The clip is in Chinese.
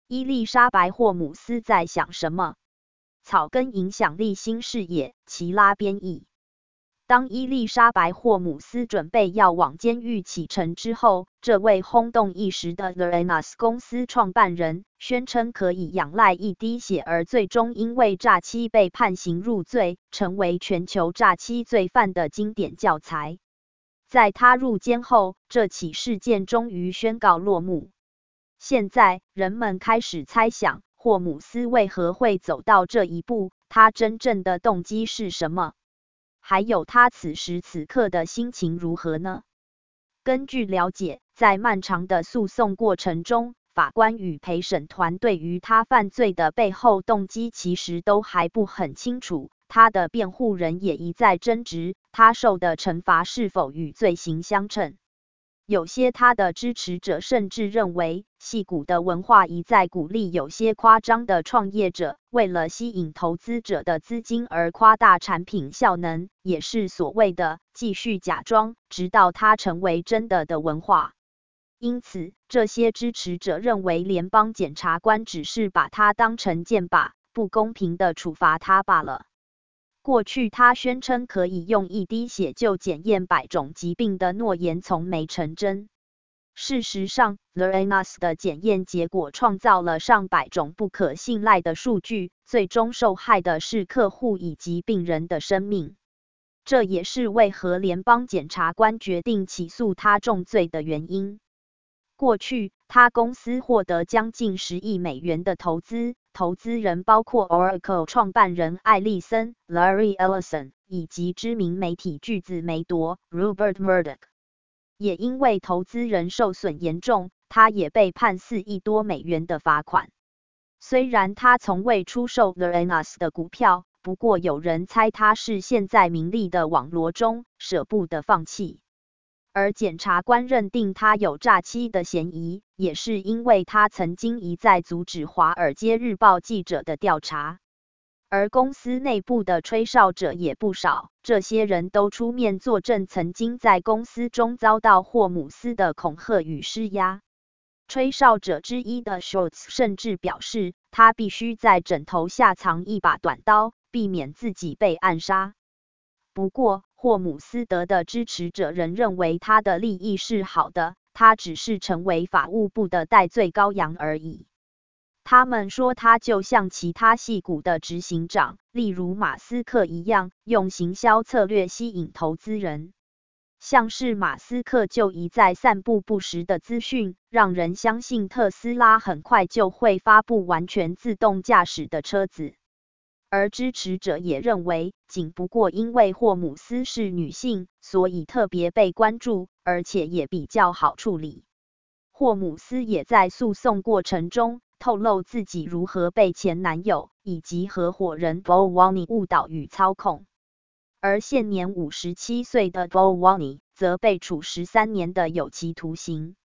伊丽莎白·霍姆斯在想什么？草根影响力新视野，齐拉编译。当伊丽莎白·霍姆斯准备要往监狱启程之后，这位轰动一时的 Theranos 公司创办人宣称可以仰赖一滴血而最终因为诈欺被判刑入罪，成为全球诈欺罪犯的经典教材。在他入监后，这起事件终于宣告落幕。现在，人们开始猜想，霍姆斯为何会走到这一步，他真正的动机是什么？还有他此时此刻的心情如何呢？根据了解，在漫长的诉讼过程中，法官与陪审团对于他犯罪的背后动机其实都还不很清楚。他的辩护人也一再争执，他受的惩罚是否与罪行相称。有些他的支持者甚至认为，矽谷的文化一再鼓励有些夸张的创业者为了吸引投资者的资金而夸大产品效能，也是所谓的继续假装，直到它成为真的文化。因此，这些支持者认为联邦检察官只是把它当成箭靶，不公平地处罚他罢了。过去他宣称可以用一滴血就检验100种疾病的诺言从没成真。事实上 ，Theranos 的检验结果创造了上百种不可信赖的数据，最终受害的是客户以及病人的生命。这也是为何联邦检察官决定起诉他重罪的原因。过去，他公司获得将近10亿美元的投资，投资人包括 Oracle 创办人艾利森 （Larry Ellison） 以及知名媒体巨子梅铎 （Rupert Murdoch）。也因为投资人受损严重，他也被判4亿多美元的罚款。虽然他从未出售 Theranos 的股票，不过有人猜他是陷在名利的网罗中，舍不得放弃。而检察官认定他有诈欺的嫌疑，也是因为他曾经一再阻止《华尔街日报》记者的调查。而公司内部的吹哨者也不少，这些人都出面作证，曾经在公司中遭到霍姆斯的恐吓与施压。吹哨者之一的 Schultz 甚至表示，他必须在枕头下藏一把短刀，避免自己被暗杀。不过，霍姆斯德的支持者仍认为他的利益是好的，他只是成为法务部的代罪羔羊而已。他们说他就像其他矽谷的执行长，例如马斯克一样，用行销策略吸引投资人。像是马斯克就一再散布不实的资讯，让人相信特斯拉很快就会发布完全自动驾驶的车子。而支持者也认为，仅不过因为霍姆斯是女性，所以特别被关注，而且也比较好处理。霍姆斯也在诉讼过程中透露自己如何被前男友以及合伙人 Bowani 误导与操控。而现年57岁的 Bowani 则被处13年的有期徒刑。